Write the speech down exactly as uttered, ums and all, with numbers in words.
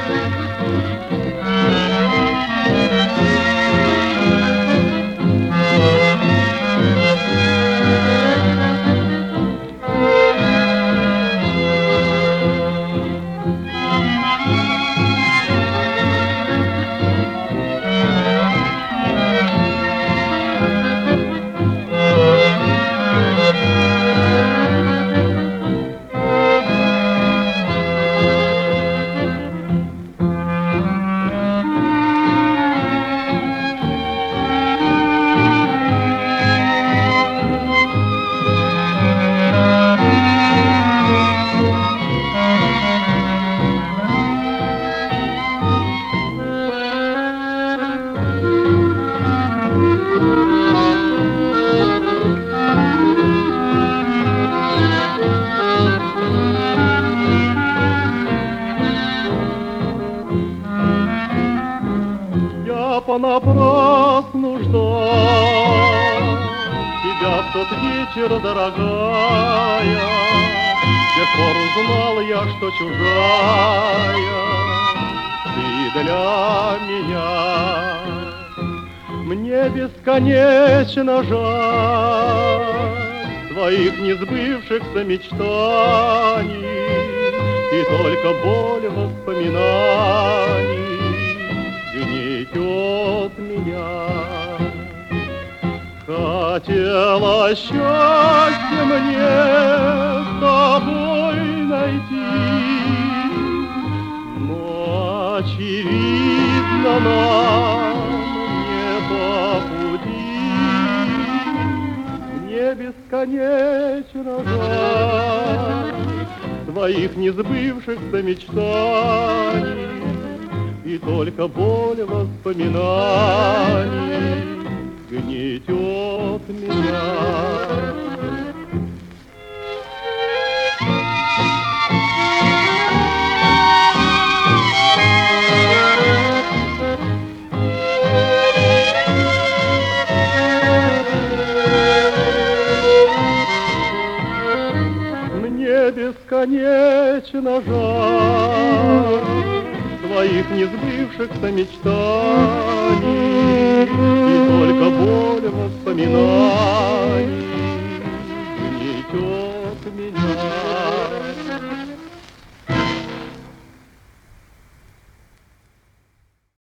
Понапрасну ждал тебя в тот вечер, дорогая. С тех пор узнал я, что чужая ты для меня. Мне бесконечно жаль твоих несбывшихся мечтаний, и только боль воспоминаний гнетет меня. Хотела счастье мне с тобой найти, но очевидно нам не по пути. Мне бесконечно жаль твоих несбывшихся мечтаний, и только боль воспоминаний гнетет меня. Мне бесконечно жаль твоих несбывшихся мечтаний, и только боль воспоминаний